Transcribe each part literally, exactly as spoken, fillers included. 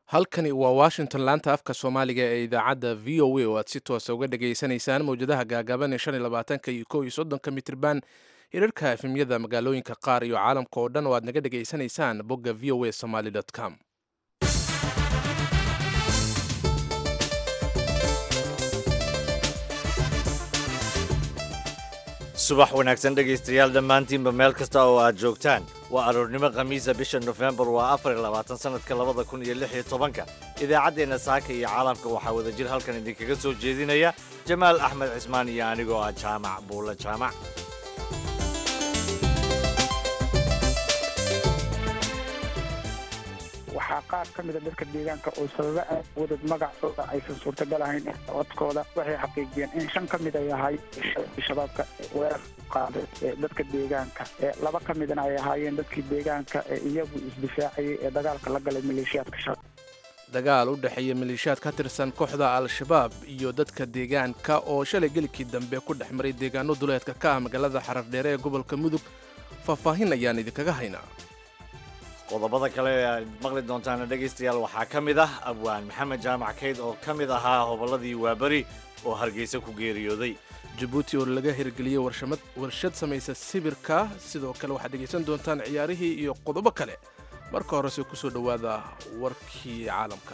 halkani waa washington laanta afka soomaaliga ee idaacadda v o a oo aad si toosa uga dhageysanaysaan mawjadaha gaagaaban ee shan iyo labaatanka iyo kow iyo soddonka mitirban hirarka efemyada magaalooyinka qaar iyo caalamka oo dhan oo aad naga dhageysanaysaan bogga v o a somaly com. subax wanaagsan dhegaystayaal dhammaantiinba meel kasta oo aad joogtaan waa aroornimo khamiisa bisha nofembar waa afar iyo labaatan sanadka labada kun iyo lix iyo tobanka idaacaddeenna saaka iyo caalamka waxaa wadajir halkan idinkaga soo jeedinaya jamaal axmed cismaan iyo anigoo ah jaamac buulle jaamac waxaa qaar ka mida dadka deegaanka oo sababa wadad magacooda aysan suurtagal ahayn codkooda waxay xaqiijiyeen in shan ka mid ay ahay shabaabka weerar qaaday dadka deegaanka laba ka midna ay ahaayeen dadkii deegaanka iyagu isdifaacayay ee dagaalka la galay maleeshiyaadka shabaab. dagaal u dhexeeya maleeshiyaad ka tirsan kooxda al-shabaab iyo dadka deegaanka oo shalay gelikii dambe ku dhex maray deegaano duleedka ka ah magaalada xarardheere ee gobolka mudug faahfaahin ayaan idinkaga haynaa. qodobada kale ee aad maqli doontaana dhegaystayaal waxaa ka mid ah abwaan maxamed jaamac kayd oo ka mid ahaa hobolladii waaberi oo hargeysa ku geeriyooday. jabuuti oo laga hirgeliyey warshad samaysa sibirka sidoo kale waxaad dhegaysan doontaan ciyaarihii iyo qodobo kale marka horese ku soo dhowaada warkii caalamka.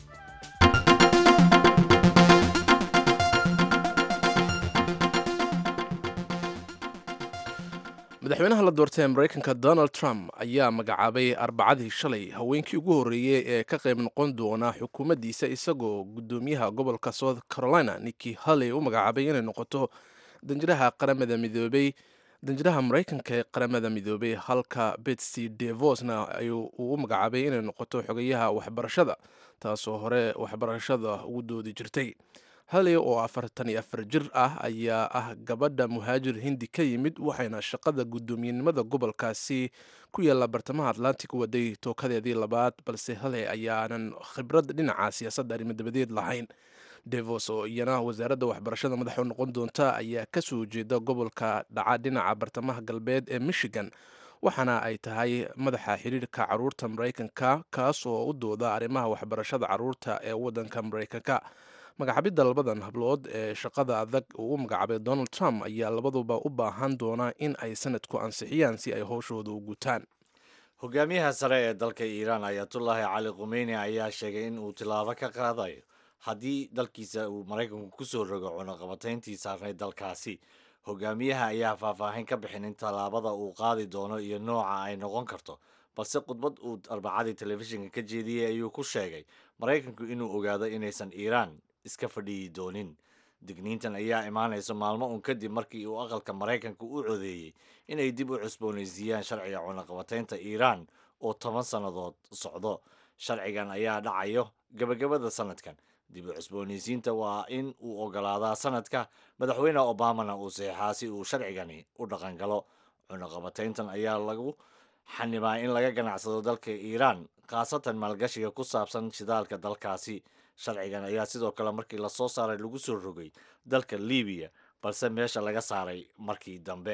madaxweynaha la doortay ee maraykanka donald trump ayaa magacaabay arbacadii shalay haweenkii ugu horreeyey ee ka qayb noqon doona xukuumaddiisa isagoo guddoomiyaha gobolka south carolina nikki haley u magacaabay inay noqoto danjiraha qaramada midoobay danjiraha maraykanka ee qaramada midoobay halka betsy devosna uu u magacaabay inay noqoto xogayaha waxbarashada taasoo hore waxbarashada ugu doodi jirtay. haley oo afartan iyo afar jir ah ayaa ah gabadha muhaajir hindi ka yimid waxayna shaqada guddoomiyenimada gobolkaasi ku yaalla bartamaha atlantic waday tookadeedii labaad balse haley ayaanan khibrad dhinaca siyaasadda arrimodabadeed lahayn. devos oo iyana wasaaradda waxbarashada madax u noqon doonta ayaa kasoo jeeda gobolka dhaca dhinaca bartamaha galbeed ee michigan waxaana ay tahay madaxa xiriirka caruurta maraykanka kaas oo u dooda arrimaha waxbarashada caruurta ee waddanka maraykanka. magacabidda labadan hablood ee shaqada adag uu u magacaabay donald trump ayaa labaduba u baahan doona in ay sanadku ansixiyaan si ay howshooda u gutaan. hogaamiyaha sare ee dalka iiraan ayatullaahi cali khumeyni ayaa sheegay in uu tilaabo ka qaadayo haddii dalkiisa uu maraykanku kusoo rogo cunaqabatayntii saarnayd dalkaasi. hogaamiyaha ayaa faahfaahin ka bixin in tallaabada uu qaadi doono iyo nooca ay noqon karto balse khudbad uu arbacadii telefishinka ka jeediyey ayuu ku sheegay maraykanku inuu ogaado inaysan iiraan iska fadhiyi doonin. digniintan ayaa imaanaysa maalmo un kadib markii uu aqalka maraykanka u codeeyey inay dib u cusboonaysiiyaan sharciga cunaqabataynta iiraan oo toban sannadood socdo. sharcigan ayaa dhacayo gabagabada sanadkan. dib u cusboonaysiinta waa in uu ogolaadaa sanadka madaxweyne obamana uu saxeexaa si uu sharcigani u dhaqangalo. cunaqabatayntan ayaa lagu xanibaa in laga ganacsado dalka iiraan khaasatan maalgashiga ku saabsan shidaalka dalkaasi. sharcigan ayaa sidoo kale markii lasoo saaray lagu soo rogay dalka libiya balse meesha laga saaray markii dambe.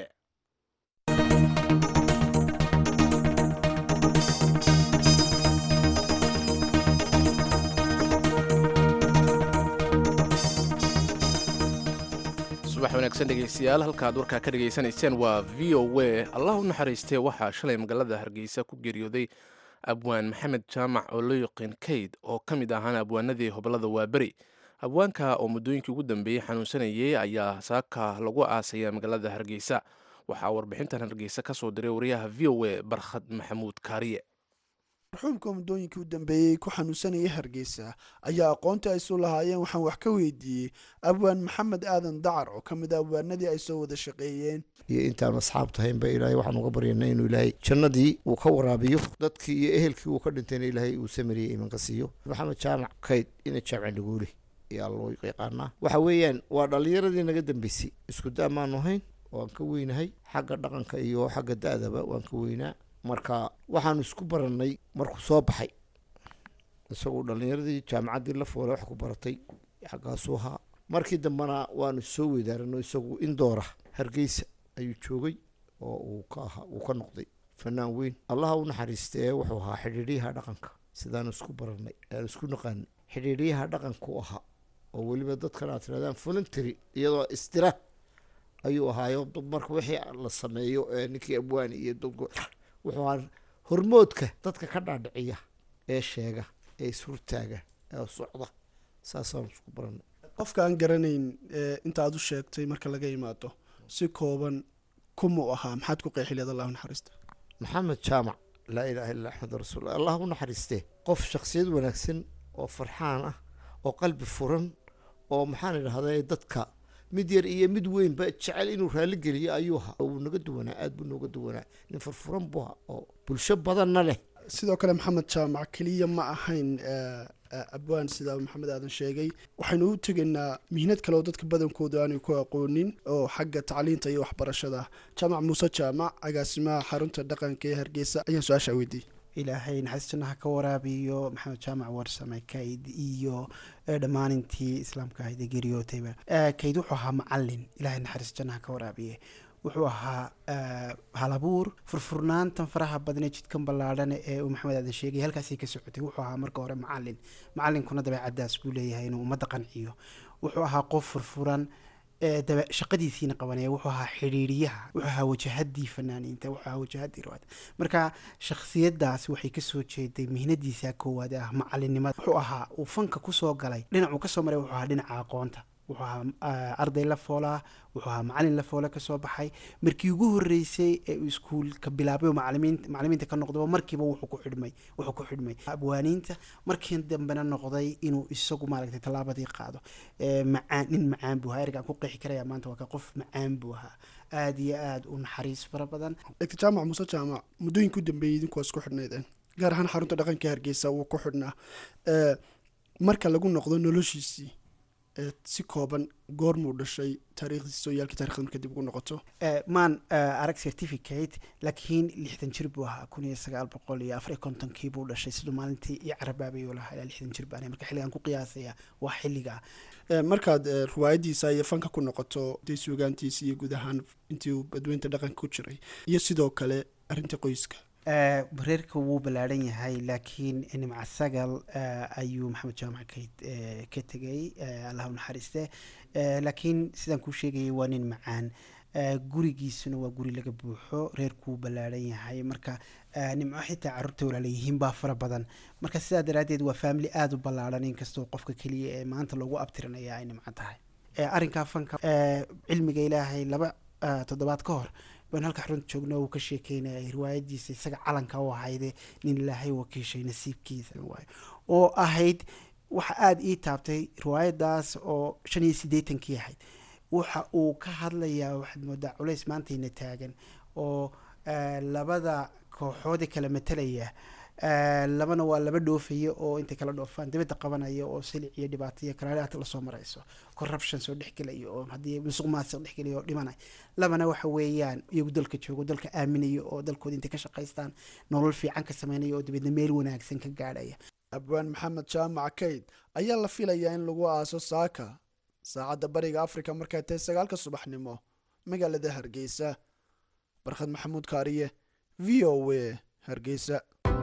subax wanaagsan dhegaystayaal halkaad warkaa ka dhegaysanayseen waa v o a. allah u naxariistee waxaa shalay magaalada hargeysa ku geeriyooday abwaan maxamed jaamac oo loo yaqiin kayd oo ka mid ahaan abwaanadii hobolada waaberi. abwaanka oo muddooyinkii ugu dambeeyey xanuunsanayay ayaa saaka lagu aasaya magaalada hargeysa. waxaa warbixintan hargeysa ka soo diray wariyaha v o a barkhad maxamuud kaariye. marxuumka muddooyinkii u dambeeyey ku xanuunsanaya hargeysa ayaa aqoontii ay soo lahaayeen waxaan wax ka weydiiyey abwaan maxamed aadan dacar oo ka mid a abwaanadii ay soo wada shaqeeyeen iyo intaanu asxaabta haynba ilaahay waxaan uga baryanay inuu ilaahay jannadii uu ka waraabiyo dadkii iyo ehelkii uu ka dhintayna ilaahay uu samariyey imanka siiyo. maxamed jaamac kayd ina jaamci dhagoole ayaa loo yaqaanaa. waxa weeyaan waa dhallinyaradii naga dambeysay isku da maanu hayn waan ka weynahay xagga dhaqanka iyo xagga da-daba waan ka weynaa. marka waxaanu isku barannay markuu soo baxay isagoo dhallinyaradii jaamacaddii la foole wax ku baratay xaggaasuu ahaa. markii dambena waanu soo weydaaranno isagu indoora hargeysa ayuu joogay oo uu ka ahaa uu ka noqday fanaan weyn. allaha u naxariistee wuxuu ahaa xidhiidhiyaha dhaqanka sidaan isku baranay aan isku naqaanay xidhiidhiyaha dhaqanku ahaa oo weliba dadkan aad tirahdaan voluntary iyadoo istira ayuu ahaayo marka wixii la sameeyo ee ninkii abwaani iyo dadku wuxuu ahaa hormoodka dadka ka dhaadhiciya ee sheega ee ishurtaaga ee socda saasaan isku baranay qofka aan garanayn inta aad u sheegtay marka laga imaado si kooban kuma ahaa maxaad ku qeexi leedahay allah naxariista maxamed jaamac laa ilaaha illa axmed rasuul allah u naxariistee qof shakhsiyad wanaagsan oo farxaan ah oo qalbi furan oo maxaan idhahday dadka mid yar iyo mid weynba jecel inuu raali geliyo ayuu ahaa uu naga duwanaa aad buu nooga duwanaa nin furfuran buu ahaa oo bulsho badanna leh sidoo kale maxamed jaamac keliya ma ahayn abwaan sida maxamed aadan sheegay waxaynu u tegaynaa mihnad kale oo dadka badankooda aanay ku aqoonin oo xagga tacliinta iyo waxbarashada jaamac muuse jaamac agaasimaha xarunta dhaqanka ee hargeysa ayaan su-aasha weydiiyey ilaahay naxariis jannaha ka waraabiyo maxamed jaamac warsame kayd iyo dhammaan intii islaamka ahayd ee geeriyootayba kayd wuxuu ahaa macalin ilaahay naxariis jannaha ka waraabiye wuxuu ahaa halabuur furfurnaantan faraha badnee jidkan ballaadhan ee uu maxamed aadan sheegay halkaasay ka socotay wuxuu ahaa marka hore macalin macalinkuna dabeecadaas buu leeyahay inuu ummadda qanciyo wuxuu ahaa qof furfuran dabe shaqadiisiina qabanaya wuxuu ahaa xidhiiriyaha wuxuu ahaa wajahadii fanaaniinta wuxuu ahaa wajahadii riwaayada marka shakhsiyadaas waxay kasoo jeeday mihnadiisa koowaad ah macalinimada wuxuu ahaa uu fanka kusoo galay dhinacuu kasoo maray wuxuu ahaa dhinaca aqoonta wuxuu ahaa arday la foolaa wuxuu ahaa macalin la foole kasoo baxay markii ugu horeysay ee uu iskuulka bilaabay oo macalimiinta macalimiinta ka noqdaba markiiba wuxuu ku xidhmay wuxuu ku xidhmay abwaaniinta markii dambena noqday inuu isagu maaragtay tallaabadii qaado macaan nin macaan buu ahaa ergaan ku qeexi karaya maanta waa ka qof macaan buu ahaa aada iyo aada u naxariis fara badan dr jaamac muuse jaamac muddooyinka u dambeeyey idinku waa isku xidhnaydeen gaar ahaan xarunta dhaqanka hargeysa wuu ku xidhnaa marka lagu noqdo noloshiisii si kooban goormuu dhashay taariikhdiisa oo yaalkii taarikhda marka dib ugu noqoto maan arag certificate laakiin lixdan jir buu ahaa kun iyo sagaal boqol iyo afar iyo kontonkii buu dhashay siduu maalintii iyo carabaabay uu lahaa ilaa lixdan jir baan marka xilligaan ku qiyaasaya waa xilliga markaad riwaayadiisa iyo fanka ku noqoto dee suugaantiisa iyo guud ahaan intii uu badweynta dhaqanka ku jiray iyo sidoo kale arrinta qoyska reerka wuu ballaaran yahay laakiin nimca sagal ayuu maxamed jaamac kayd ka tegay allah u naxariiste laakiin sidaan kuu sheegayay waa nin macaan gurigiisuna waa guri laga buuxo reerkuu ballaaran yahay marka nimco xitaa carruurta walaalayihiin baa fara badan marka sidaa daraaddeed waa family aada u ballaaran inkastoo qofka keliya ee maanta loogu abtirinaya ay nimco tahay arrinkaa fanka cilmiga ilaahay laba toddobaad ka hor baan halka xarunta joogno uu ka sheekeynayay riwaayadiisa isaga calanka u ahayde nin ilaahay wakiishay nasiibkiisa waayo oo ahayd waxa aada ii taabtay riwaayadaas oo shan iyo siddeetankii ahayd waxa uu ka hadlayaa waxaad moodaa culays maantayna taagan oo labada kooxoodee kala matalaya labana waa laba dhoofaya oo intay kala dhoofaan dibadda qabanaya oo silic iyo dhibaato iyo karaaraata lasoo marayso corruption soo dhexgelaya oo haddii musuq maasuq dhexgelaya oo dhimanay labana waxa weeyaan iyagu dalka joogo dalka aaminaya oo dalkooda intay ka shaqaystaan nolol fiican ka sameynaya oo dabeedna meel wanaagsan ka gaadhaya abwaan maxamed jaamac kayd ayaa la filayaa in lagu aaso saaka saacadda bariga africa markay tahay sagaalka subaxnimo magaalada hargeysa barkhad maxamuud kaariye v o a hargeysa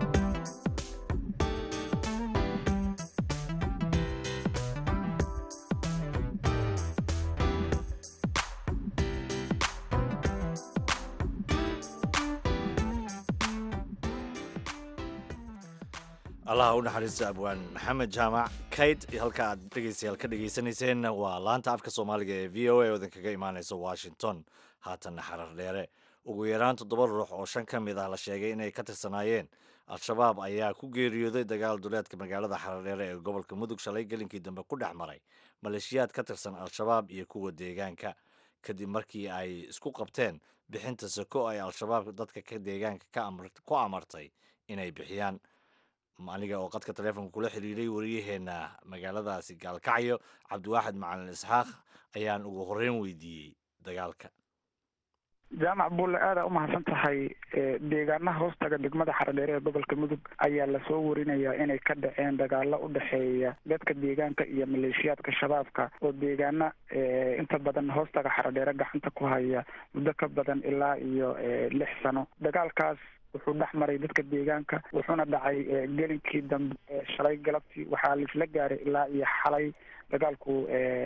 allaha u naxariista abwaan maxamed jaamac kayd halka aad dhegeystayaal ka dhegeysaneyseen waa laanta afka soomaaliga ee v o a oo idinkaga imaaneysa washington haatanna xarar dheere ugu yaraan toddoba ruux oo shan ka mid ah la sheegay inay ka tirsanaayeen al-shabaab ayaa ku geeriyooday dagaal duleedka magaalada xarar dheere ee gobolka mudug shalay gelinkii dambe ku dhex maray maleeshiyaad ka tirsan al-shabaab iyo kuwa deegaanka kadib markii ay isku qabteen bixinta sako ay al-shabaab dadka deegaanka ku amartay inay bixiyaan aniga oo qadka taleefonka kula xiriiray wariyaheena magaaladaasi gaalkacyo cabdiwaaxid macalin isxaaq ayaan ugu horeyn weydiiyey dagaalka jaamac buulle aada u mahadsan tahay. deegaanaha hoostaga degmada xaradheere ee gobolka mudug ayaa lasoo warinayaa inay ka dhaceen dagaalo u dhexeeya dadka deegaanka iyo maleeshiyaadka shabaabka oo deegaana inta badan hoostaga xaradheere gacanta ku haya muddo ka badan ilaa iyo lix sano. dagaalkaas wuxuu dhex maray dadka deegaanka wuxuuna dhacay gelinkii dambe shalay galabtii. waxaa laisla gaaray ilaa iyo xalay. dagaalku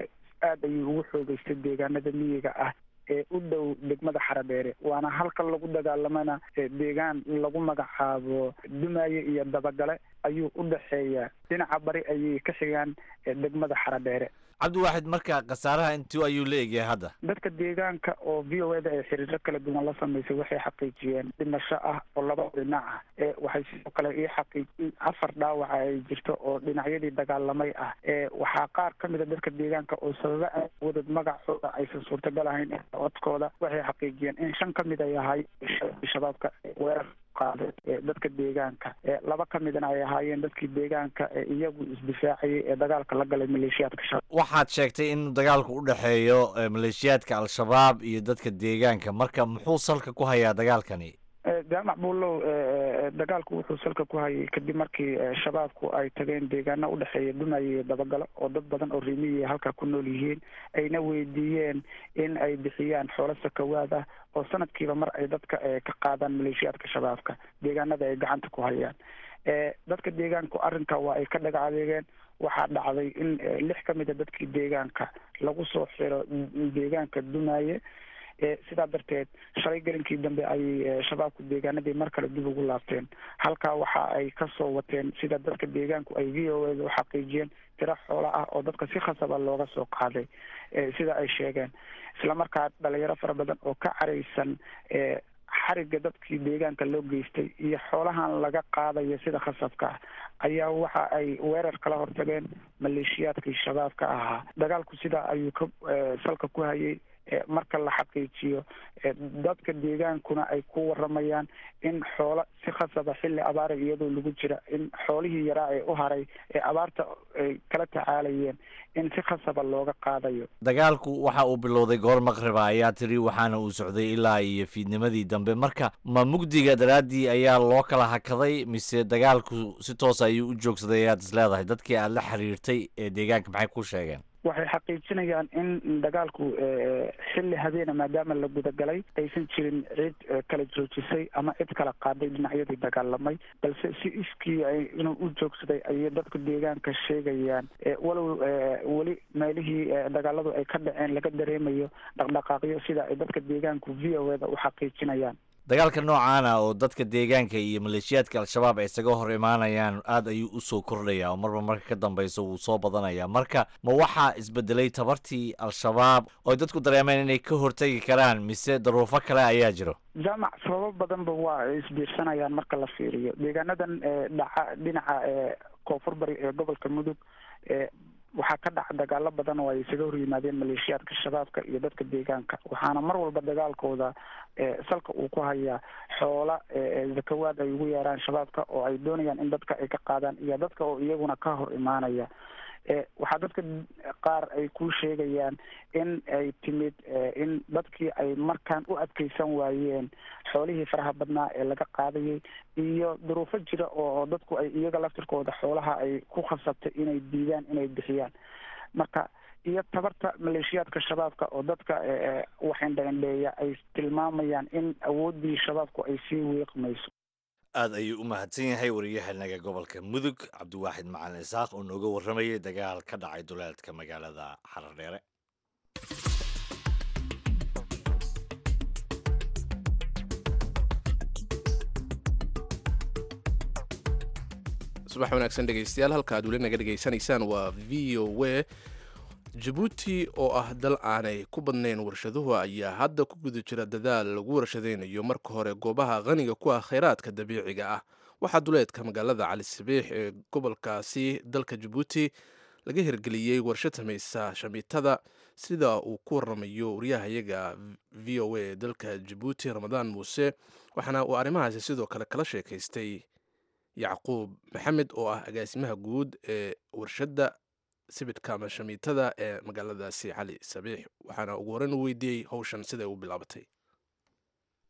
aad ayuu ugu xoogeystay deegaanada miyiga ah ee u dhow degmada xaradheere, waana halka lagu dagaalamana deegaan lagu magacaabo dumaaye iyo dabagale ayuu u dhexeeya. dhinaca bari ayay ka xigaan degmada xaradheere. cabdiwaaxid, marka khasaaraha intuu ayuu la egyahay hadda? dadka deegaanka oo v o eda ay xiriiro kala duwan la samaysay waxay xaqiijiyeen dhimasho ah oo laba dhinac ah. waxay sidoo kale ii xaqiijiyeen afar dhaawaca ay jirto oo dhinacyadii dagaalamay ah. waxaa qaar ka mid a dadka deegaanka oo sababa wadad magacooda aysan suurtagal ahayn codkooda waxay xaqiijiyeen in shan ka mid ay ahay shabaabka weerar qaaday dadka deegaanka. laba ka midna ay ahaayeen dadkii deegaanka iyagu isdifaacayay ee dagaalka la galay maleeshiyaadka shabaab. waxaad sheegtay in dagaalku u dhexeeyo maleeshiyaadka al-shabaab iyo dadka deegaanka, marka muxuu salka ku hayaa dagaalkani? jaamac buulow, dagaalku wuxuu salka ku hayay kadib markii shabaabku ay tageen deegaano u dhexeeya dumaaye iyo dabagalo oo dad badan oo reemiyiya halkaa ku nool yihiin, ayna weydiiyeen in ay bixiyaan xoolo sakawaad ah oo sanadkiiba mar ay dadka ka qaadaan maleeshiyaadka shabaabka deegaanada ay gacanta ku hayaan. dadka deegaanku arrinka waa ay ka dhaga adeegeen. waxaa dhacday in lix ka mid a dadkii deegaanka lagu soo xiro deegaanka dumaaye. sidaa darteed shalay gelinkii dambe ayay shabaabku deegaanadii mar kale dib ugu laabteen. halkaa waxa ay kasoo wateen sida dadka deegaanku ay v o eda u xaqiijiyeen tiro xoolo ah oo dadka si khasaba looga soo qaaday sida ay sheegeen. isla markaa dhalinyaro fara badan oo ka caraysan xariga dadkii deegaanka loo geystay iyo xoolahan laga qaadayo sida khasabka ah ayaa waxa ay weerar kala hortageen maleeshiyaadkii shabaabka ahaa. dagaalku sidaa ayuu ka salka ku hayay. marka la xaqiijiyo dadka deegaankuna ay ku waramayaan in xoolo si khasaba xilli abaara iyadoo lagu jira in xoolihii yaraa ee u haray ee abaarta ay kala tacaalayeen in si khasaba looga qaadayo. dagaalku waxa uu bilowday goor maqriba ayaa tiri, waxaana uu socday ilaa iyo fiidnimadii dambe. marka ma mugdiga daraaddii ayaa loo kala hakaday mise dagaalku si toos ayuu u joogsaday ayaad is leedahay? dadkii aad la xiriirtay ee deegaanka maxay ku sheegeen? waxay xaqiijinayaan in dagaalku xilli habeena maadaama la gudagalay aysan jirin cid kala joojisay ama cid kala qaaday dhinacyadii dagaalamay, balse si iskii inuu u joogsaday ayay dadka deegaanka sheegayaan. walow weli meelihii dagaaladu ay ka dhaceen laga dareemayo dhaqdhaqaaqyo sida ay dadka deegaanku v o eda u xaqiijinayaan. dagaalka noocaana oo dadka deegaanka iyo maleeshiyaadka al-shabaab ay isaga hor imaanayaan aad ayuu usoo kordhaya oo marba marka ka dambeysa wuu soo badanaya. marka ma waxaa isbedelay tabartii al-shabaab oo dadku dareemeen inay ka hortegi karaan mise daruufo kale ayaa jiro? jaamac, sababo badanba waa ay isbiirsanayaan marka la fiiriyo deegaanadan dhaca dhinaca koonfur bari ee gobolka mudug. waxaa ka dhaca dagaalo badan oo ay isaga hor yimaadeen maleeshiyaadka shabaabka iyo dadka deegaanka, waxaana mar walba dagaalkooda salka uu ku hayaa xoola zakawaad ay ugu yeeraan shabaabka oo ay doonayaan in dadka ay ka qaadaan iyo dadka oo iyaguna ka hor imaanaya. waxaa dadka qaar ay ku sheegayaan in ay timid in dadkii ay markaan u adkeysan waayeen xoolihii faraha badnaa ee laga qaadayay iyo duruufo jira oo dadku ay iyaga laftirkooda xoolaha ay ku khasabtay inay diidaan inay bixiyaan. marka iyo tabarta maleeshiyaadka shabaabka oo dadka waxindhaindheeya ay tilmaamayaan in awooddii shabaabku ay sii wiiqmayso. aad ayuu u mahadsan yahay wariyahanaga gobolka mudug cabdiwaaxid macalin isaaq oo nooga warramayay dagaal ka dhacay duleedka magaalada xaradheere. subax wanaagsan dhegaystayaal, halka aad weli naga dhegaysanaysaan waa v o a. jabuuti oo ah dal aanay ku badnayn warshaduhu ayaa hadda ku guda jira dadaal lagu warshadaynayo marka hore goobaha qaniga ku ah khayraadka dabiiciga ah. waxaa duleedka magaalada cali sabiix ee gobolkaasi dalka jabuuti laga hirgeliyey warshad samaysa shamiitada, sida uu ku waramayo waryahayaga v o a ee dalka jabuuti ramadaan muuse. waxaana uu arrimahaasi sidoo kale kala sheekaystay yacquub maxamed oo ah agaasimaha guud ee warshadda sibidhka ama shamiitada ee magaaladaasi cali sabiix. waxaana ugu horeyn u weydiiyey howshan siday u bilaabatay.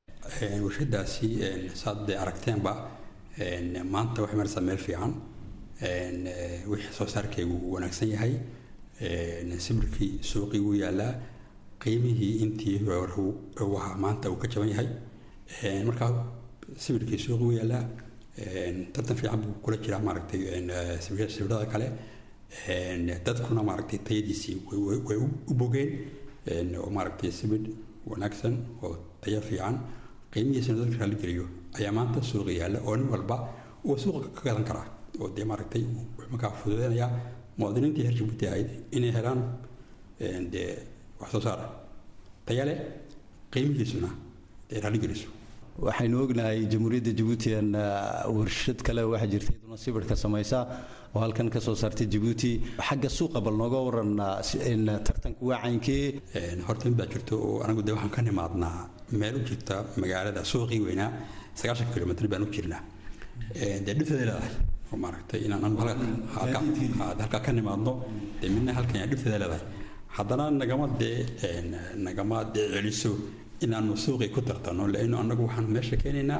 warshadaasi saad aragteenba maanta waxay maraysaa meel fiican wixii soo saarkeegu wanaagsan yahay sibirkii suuqii wuu yaalaa qiimihii intii waxa maanta uu ka jaban yahay markaa sibirkii suuqii wuu yaalaa tartan fiican buu kula jiraa maaragtay sibirada kale dadkuna maaragtay tayadiisii way u bogeen oo maaragtay sibir wanaagsan oo tayo fiican qiimihiisana dadka raali geliyo ayaa maanta suuqa yaalla oo nin walba uu suuqa ka gadan karaa oo dee maaragtay wuxuu markaa fududeynaya muwaadiniintii reer Jabuuti ahayd inay helaan dee wax soo saar tayo leh qiimihiisuna dee raali geliso waxaynu ognahay jamhuuriyadda Jabuuti aan warshad kale waxa jirtay duna sibirka samaysa oo halkan ka soo saartay Jabuuti xagga suuqa bal nooga waran in tartanku wacankii horta in baa jirto oo anagu de waxaan ka nimaadnaa meel u jirta magaalada suuqii weynaa sagaashan kilomitir baan u jirnaa dee dhibteeda leedahay oo maaragtay inaan halka halka ka nimaadno dee midna halkan yaa dhibteeda leedahay haddana nagama dee nagama dee celiso inaanu suuqii ku tartano laanno anagu waxaan meesha keenaynaa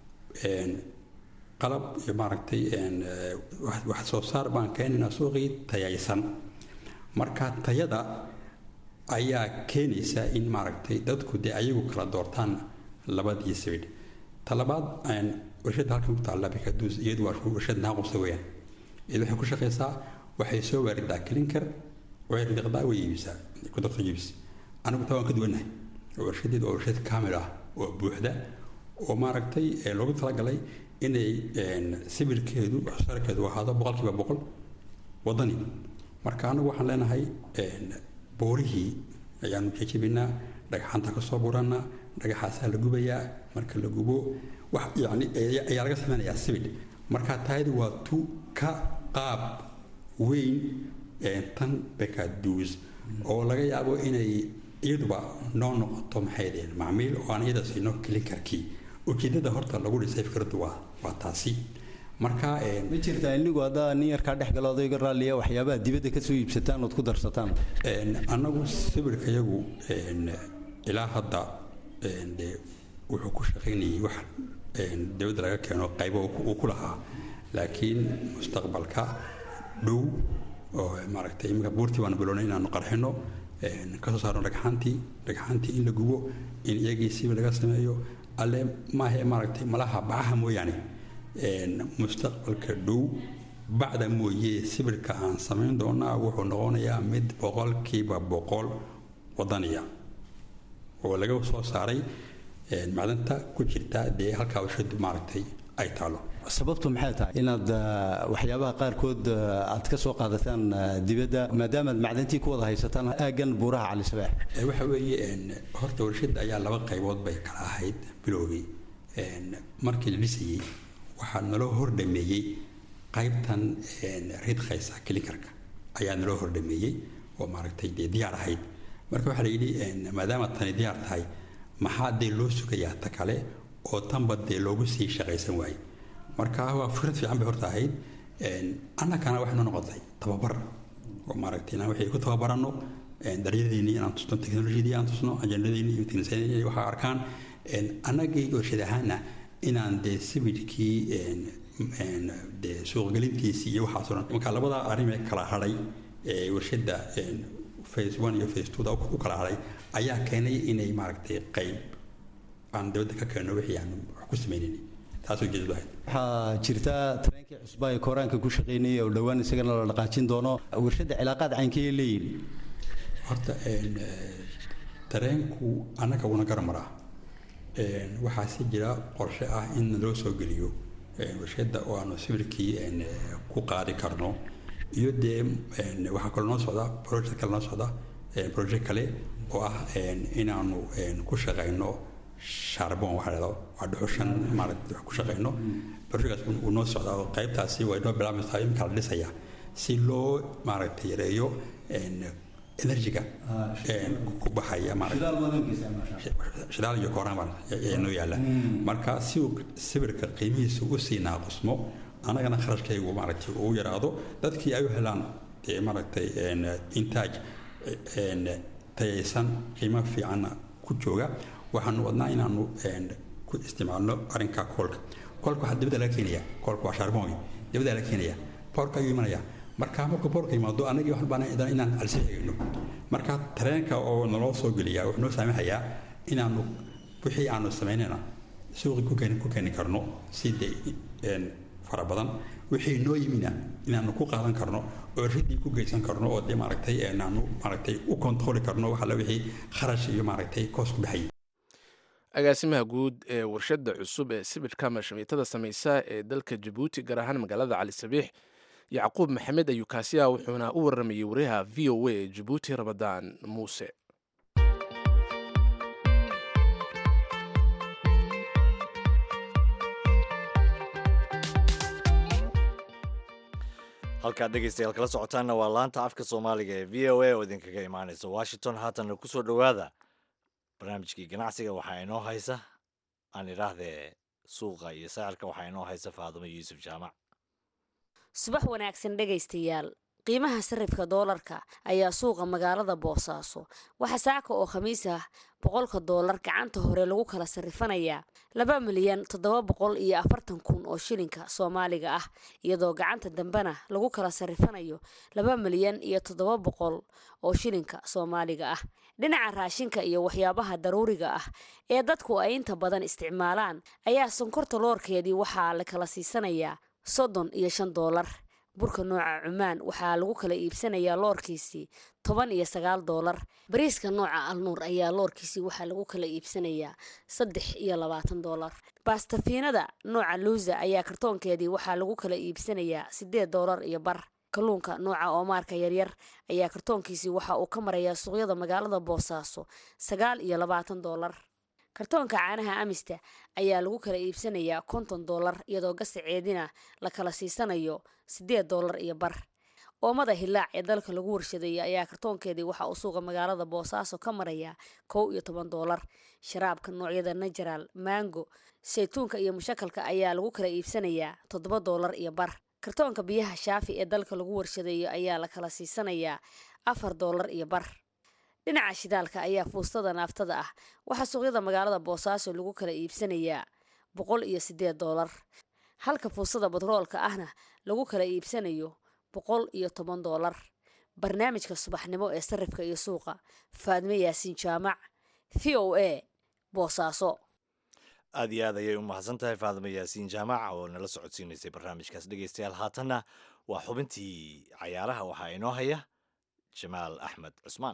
qalab iyo maaragtay wax soo saar baan keenaynaa suuqii tayaysan marka tayada ayaa keenaysa in maaragtay dadku dee ayagu kala doortaan labadii sibidh talabaad warshada halkan ku taalla bikaduus iyadu waa warshad naaqusa weeyaan iyadu waxay ku shaqaysaa waxay soo waaridaa kilinkar way ridiqdaa way iibisaa ku darto iibis anagu taa waan ka duwanahay warshadeedu waa warshad kaamil ah oo buuxda oo maaragtay loogu talagalay inay sibirkeedu waxsarkeedu ahaado boqolkiiba boqol wadani marka anagu waxaan leenahay boorihii ayaanu jejebinaa dhagaxaanta ka soo buranaa dhagaxaasaa la gubayaa marka la gubo wax yani ayaa laga samaynayaa sibidh marka taayadu waa tu ka qaab weyn tan bekaduus oo laga yaabo inay iyaduba noo noqoto maxay dheen macmiil oo aan iyada siino klinkarkii ujeedada horta lagu dhisay fikradu waa waa taasi marka ma jirtaa inigu hadda nin yarkaa dhex galo odayga raalliya waxyaabaha dibadda ka soo iibsataan ood ku darsataan annagu sawirka iyagu ilaa hadda dee wuxuu ku shaqaynayay wax dibadda laga keeno qaybo uu ku lahaa laakiin mustaqbalka dhow oo maaragtay imika buurtii baanu bilownay inaanu qarxino kasoo saarno dhagxaantii dhagxaantii in la gubo in iyagii sibi laga sameeyo alle maahe maaragtay malaha bacaha mooyaane mustaqbalka dhow bacda mooye sibirka aan samayn doonaa wuxuu noqonayaa mid boqolkiiba boqol wadaniya oo laga soo saaray macdanta ku jirta dee halkaa warshadu maaragtay ay taalo sababtu maxay tahay inaad waxyaabaha qaarkood aad ka soo qaadataan dibadda maadaama aad macdantii ku wada haysataan aagan buuraha cali sabaax waxa weeye horta warshada ayaa laba qaybood bay kala ahayd bilowgii markii la dhisayey waxaa naloo hordhameeyey qaybtan ridkhaysa kilikarka ayaa naloo hordhameeyey oo maaragtay dee diyaar ahayd marka waxaa la yidhi maadaama tani diyaar tahay maxaa dee loo sugayaa ta kale oo tanba dee loogu sii shaqaysan waayey marka waa fikrad fiican bay horta ahayd annagana waxay noo noqotay tababar oo maaragtay inaan waxay ku tababaranno daryadeennii inaan tusno teknolojiyadii aan tusno ajandadeennii iyo teknisyadeennii waxa arkaan annagii warshad ahaana inaan dee sibidhkii dee suuqgelintiisii iyo waxaas oo dhan marka labada arrin ee kala hadhay ee warshadda phase one iyo phase two da u kala hadhay ayaa keenay inay maaragtay qayb aan dibadda ka keenno wixii aan wax ku samaynaynay taasoo jeedadu ahayd waxaa jirta tareenkii cusbaa ee koraanka ku shaqaynaya oo dhowaan isagana la dhaqaajin doono warshadda cilaaqaad caynkee leeyihin horta tareenku annaga una garmaraa waxaa si jira qorshe ah in loo soo geliyo warshadda oo aanu sawirkii ku qaadi karno iyo dee waxaa kaloo noo socda project kale noo socda project kale oo ah inaanu ku shaqayno shaarbon waxa la waa dhuxushan maaragtay wax ku shaqayno projectkaas uu noo socda oo qaybtaasi way noo bilaabmaysaa imika la dhisaya si loo maaragtay yareeyo enerjiga ku baxaya shidaal iyo kooraan ayaa noo yaalla marka si uu sawirka qiimihiisa u sii naaqusmo annagana kharashkaygu maaragtay uu yaraado dadkii ay u helaan dee maaragtay intaaj tayaysan qiimo fiicanna ku jooga waxaanu wadnaa inaanu ku isticmaalno arrinka koolka koolka waxaa dibadda laga keenayaa koolka waa shaarboongi dibadda laga keenayaa boorka ayuu imanayaa marka marka boorka yimaado anagii waxaan baanay inaan alsi xigno marka tareenka oo naloo soo geliyaa wuxuu noo saamaxayaa inaanu wixii aanu samaynayna suuqi ku keeni ku keeni karno sidii een fara badan wixii noo yimina inaanu ku qaadan karno oo ridii ku geysan karno oo maaragtay inaanu maaragtay u kontroli karno waxa la wixii kharash iyo maaragtay koos ku baxay agaasimaha guud ee warshada cusub ee sibidhka mashamiitada samaysa ee dalka Djibouti gaar ahaan magaalada Cali Sabiix Yacquub Maxamed ayuu kaasi ah wuxuuna u waramayay wariyaha V O A ee Djibouti Ramadaan Muuse. halkaad dhegaystayaal kala socotaanna waa laanta afka soomaaliga ee v o a oo idinkaga imaanaysa washington haatanna ku soo dhowaada barnaamijkii ganacsiga waxaa inoo haysa aan idhaahdee suuqa iyo sicirka waxaa inoo haysa Faadumo Yuusuf Jaamac. subax wanaagsan dhegaystayaal qiimaha sarifka doolarka ayaa suuqa magaalada Boosaaso waxa saaka oo khamiis ah boqolka doolar gacanta hore lagu kala sarifanayaa laba milyan toddoba boqol iyo afartan kun oo shilinka Soomaaliga ah iyadoo gacanta dambana lagu kala sarifanayo laba milyan iyo toddoba boqol oo shilinka Soomaaliga ah. dhinaca raashinka iyo waxyaabaha daruuriga ah ee dadku ay inta badan isticmaalaan ayaa sonkorta loorkeedii waxaa la kala siisanayaa soddon iyo shan doolar. burka nooca Cumaan waxaa lagu kala iibsanayaa loorkiisii toban iyo sagaal doolar. bariiska nooca Alnuur ayaa loorkiisii waxaa lagu kala iibsanayaa saddex iyo labaatan doolar. baastafiinada nooca Luuza ayaa kartoonkeedii waxaa lagu kala iibsanayaa siddeed doolar iyo bar. kalluunka nooca Oomaarka yaryar ayaa kartoonkiisii waxa uu ka marayaa suuqyada magaalada Boosaaso sagaal iyo labaatan doolar. kartoonka caanaha Amista ayaa lagu kala iibsanayaa konton doolar iyadoo gasaceedina la kala siisanayo siddeed doolar iyo bar. oomada hilaac ee dalka lagu warshadeeyay ayaa kartoonkeedii waxa uu suuqa magaalada Boosaaso ka marayaa kow iyo toban doolar. sharaabka noocyada Natural, Mango, saytuunka iyo mushakalka ayaa lagu kala iibsanayaa toddoba doolar iyo bar. kartoonka biyaha Shaafi ee dalka lagu warshadeeyay ayaa la kala siisanayaa afar doolar iyo bar. dhinaca shidaalka ayaa fuustada naaftada ah waxa suuqyada magaalada Boosaaso lagu kala iibsanayaa boqol iyo siddeed doolar halka fuustada batroolka ahna lagu kala iibsanayo boqol iyo toban doolar. barnaamijka subaxnimo ee sarifka iyo suuqa Faadmo Yaasiin Jaamac V O A Boosaaso. aad iyo aad ayay u mahadsantahay Faadumo Yaasiin Jaamac oo nala socodsiinaysay barnaamijkaas. dhegaystayaal haatanna waa xubintii cayaaraha waxaa inoo haya Jamaal Axmed Cusmaan.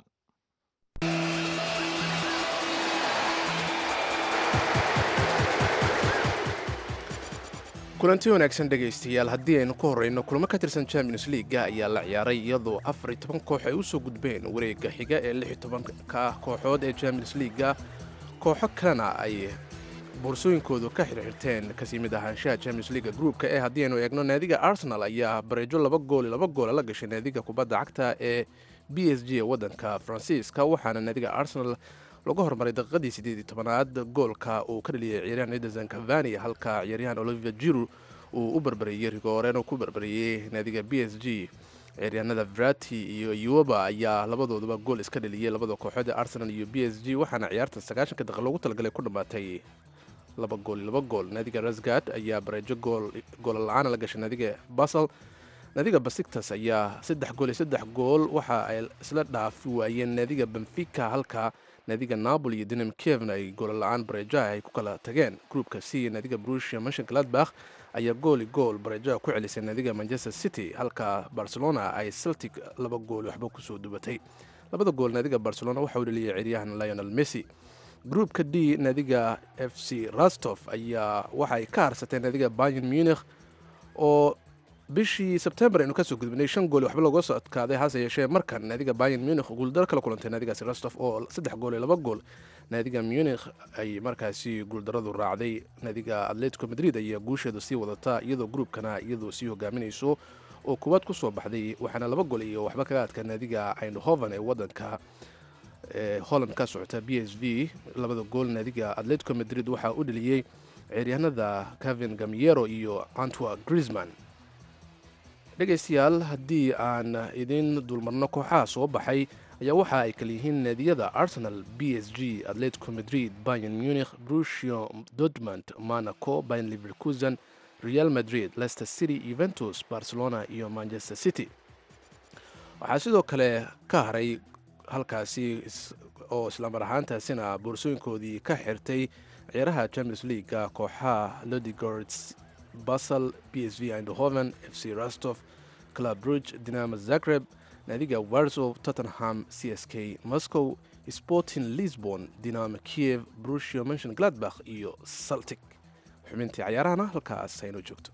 kulanti wanaagsan dhegaystayaal haddii aynu ku horeyno kulamo ka tirsan Champions League ayaa la ciyaaray iyadoo afar iyo toban koox ay u soo gudbeen wareegga xiga ee lix iyo toban ka kooxood ee Champions League kooxo kalena ay boorsooyinkoodu ka xirxirteen kasii mid ahaanshaha Champions League groupka ee haddii aynu eegno naadiga Arsenal ayaa bareejo laba gool laba gool la gashay naadiga kubadda cagta ee B S G ee waddanka Faransiiska waxaana naadiga Arsenal lagu hormaray daqiiqadii siddeed iyo tobanaad goolka uu ka dhaliyay ciyaaryahan Edinson Cavani halka ciyaaryahan Olivier Giroud uu u barbariyay rigooreen oo ku barbariyay naadiga B S G. ciyaaryahanada Verratti iyo Yuba ayaa labadooduba gool iska dhaliyay labada kooxood ee Arsenal iyo B S G waxaana ciyaarta sagaashanka daqiiqo loogu talagalay ku dhamaatay laba gool laba gool. naadiga Razgrad ayaa bareejo gool gool la'aan la gashay naadiga Basel. naadiga Besiktas ayaa saddex gool iyo saddex gool waxa ay isla dhaafi waayeen naadiga Benfica halka naadiga Napoli iyo Dinamo Kiev ay gool la'aan bareejo ay ku kala tageen. groupka C naadiga Borussia Mönchengladbach ayaa gool gool bareejo ku celisay naadiga Manchester City halka Barcelona ay Celtic laba gool waxba ku soo dubatay. labada gool naadiga Barcelona waxa uu dhaliyay ciyaaryahan Lionel Messi. groupka D naadiga F C Rostov ayaa waxa ay ka harsatay naadiga Bayern Munich oo bishii September aynu ka soo gudbinay shan gool waxba looga soo adkaaday hase yeeshee markan naadiga Bayern Munich guuldar kala kulantay naadiga Rostov oo saddex gool iyo laba gool. naadiga Munich ay markaasi guuldaradu raacday. naadiga Atletico Madrid ayaa guusheeda sii wadata iyadoo groupkana iyadoo sii hogaaminayso oo kuwaad ku soo baxday waxaana laba gool iyo waxba kaga adkaa naadiga Eindhoven ee waddanka ee Holland ka socota B S V. labada gool naadiga Atletico Madrid waxa uu dhaliyay ciyaaryahanada Kevin Gamero iyo Antoine Griezmann. dhegaystayaal haddii aan idin dulmarno kooxaha soo baxay ayaa waxa ay kala yihiin naadiyada arsenal, b s g, atletico madrid, bayern munich, borussia dortmund, monaco, bayern leverkusen, real madrid, leicester city, juventus, barcelona iyo manchester city. waxaa sidoo kale ka haray halkaasi oo islamar ahaantaasina boorsooyinkoodii ka xirtay ciyaaraha champions leaguea kooxaha Ludogorets, basel, p s v eindhoven, f c rostov, club brugge, dinamo zagreb, naadiga warsaw, tottenham, c s k moscow, sporting lisbon, dinamo kiev, borussia mönchengladbach iyo celtic. xubintii cayaarahana halkaas aynu joogto.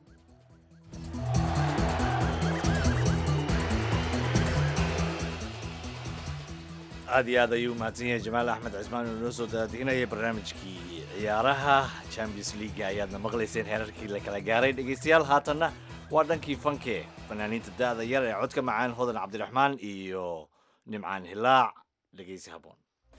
aad iyo aad ayuu mahadsan yahay jamaal axmed cismaan oo noo soo daadiinayay barnaamijkii ciyaaraha champions league ayaadna maqlayseen heerarkii la kala gaaray dhegaystayaal. haatanna waa dhankii fanke fanaaniinta da'da yar ee codka macaan hodan cabdiraxmaan iyo nimcaan hilaac. dhegaysi haboon.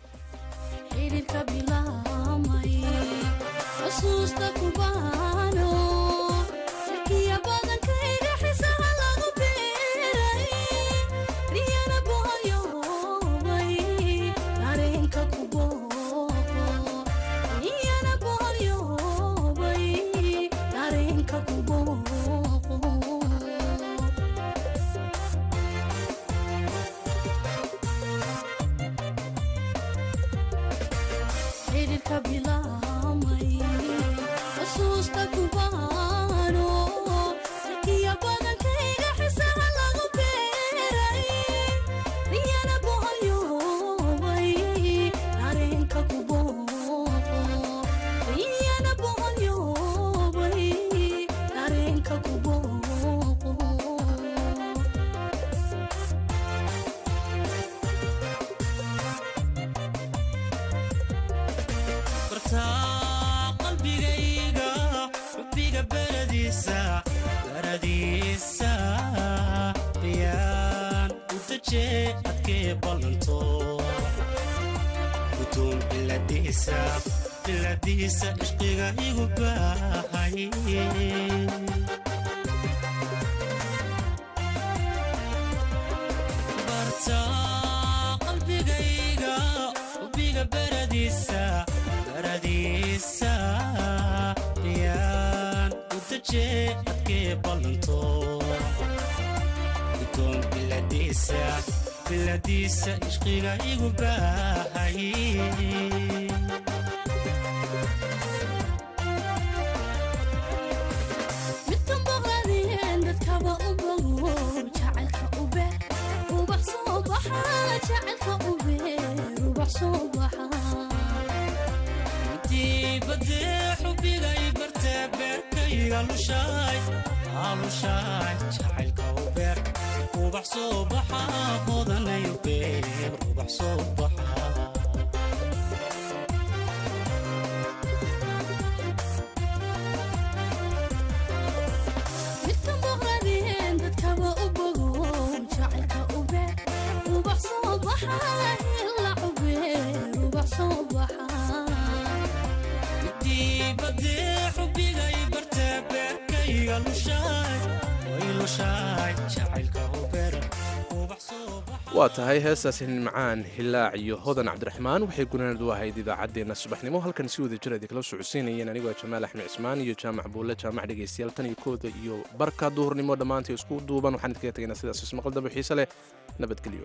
waa tahay heestaasi nimcaan hilaac iyo hodan cabdiraxmaan waxay gunaanad u ahayd idaacaddeenna subaxnimo. halkan si wada jir idin kala socodsiinayeen anigoo jamaal axmed cismaan iyo jaamac buulle jaamac dhegaystayaal tan iyo kooda iyo barka duhurnimo dhammaantay isku duuban. waxaan idinkaga tegaynaa sidaas ismaqal dambe xiise leh. nabadgelyo.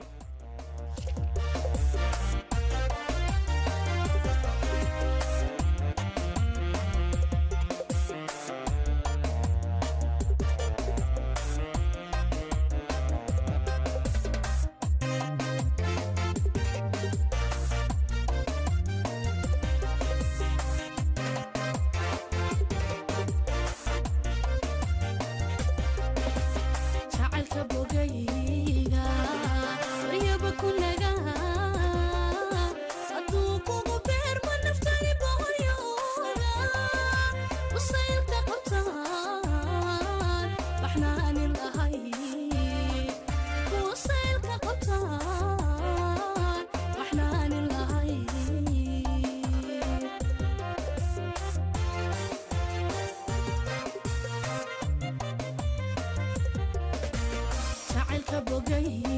bogay